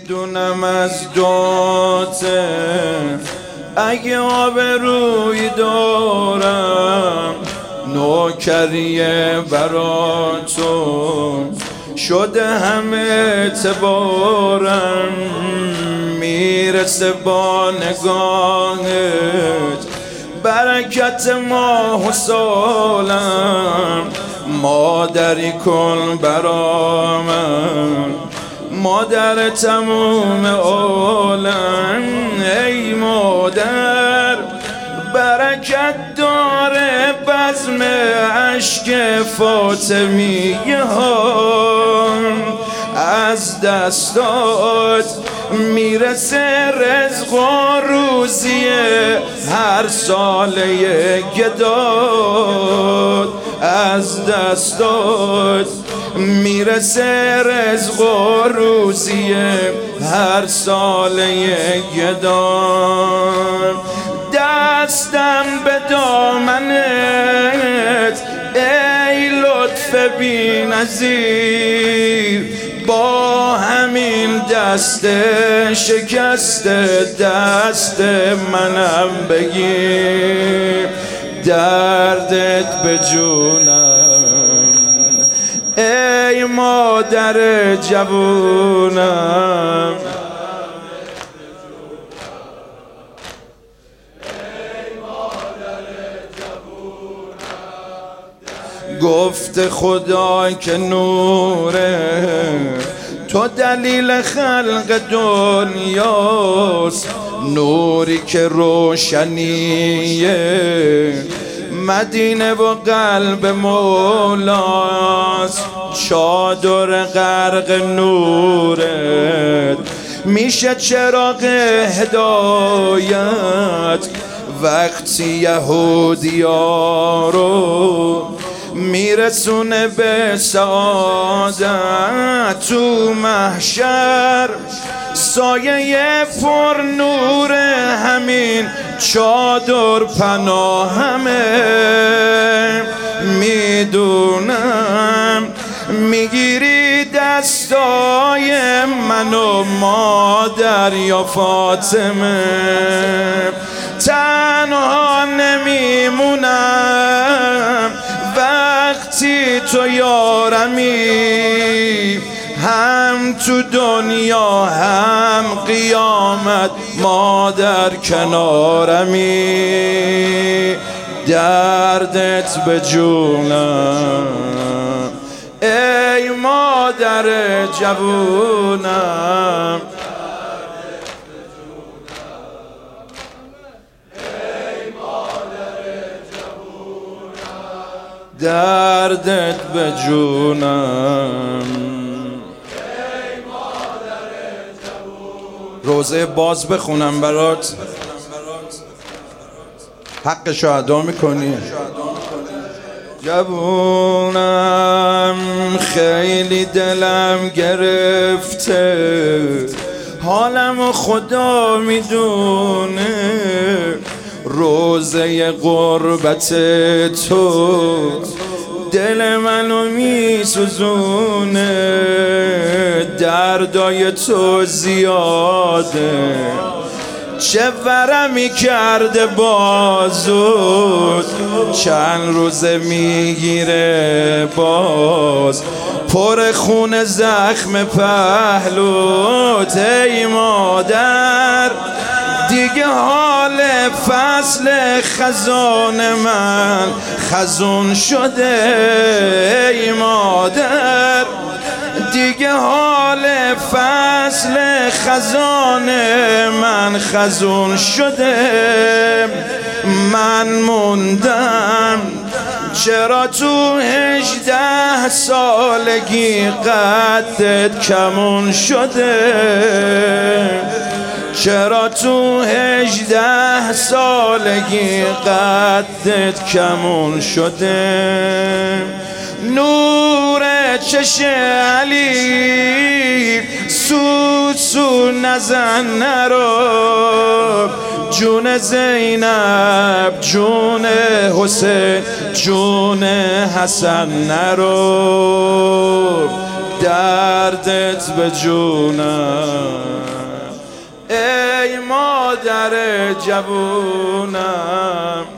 میدونم از دوته اگه آبرویی دارم نوکریه برا تو شده همه اعتبارم میرسه با نگاهت برکت ماه و سالم مادری کن برا من مادر تموم عالم ای مادر برکت داره بزم عشق فاطمیه ها از دستات میرسه رزق و روزیه هر ساله گداد از دستات میرسه رزق و روزیه هر ساله گداد دستم به دامنت ای لطف بی نظیر با همین دست شکست دست منم بگیر دردت به جونم ای مادر جوونم گفت خدا که نوره تو دلیل خلق دنیاست نوری که روشنیه مدینه و قلب مولاست چادر غرق نورت میشه چراغ هدایت وقتی یهودیا رو میرسونه به سعادت تو محشر سایه پر نور همین چادر پناهمه میدونم میگیری دستای من و مادر یا فاطمه تنها نمیمونم وقتی تو یارمی هم تو دنیا هم قیامت مادر کنارمی دردت به جونم ای مادر جوونم دردت به جونم روزه باز بخونم برات حقشو ادا میکنی جوونم خیلی دلم گرفته حالم خدا میدونه روزه غربت تو دل منو میسوزونه دردای تو زیاده چه ورمی کرده بازود چند روزه میگیره باز پر خون زخم پهلوت ای مادر دیگه حال فصل خزان من خزون شده ای مادر دیگه حال فصل خزان من خزون شده من موندم چرا تو 18 سالگی قدت کمون شده چرا تو 18 سالگی قدت کمون شده نور چشم علی سو نزن نرو جون زینب جون حسین جون حسن نرو دردت به جونم برادر جوونم.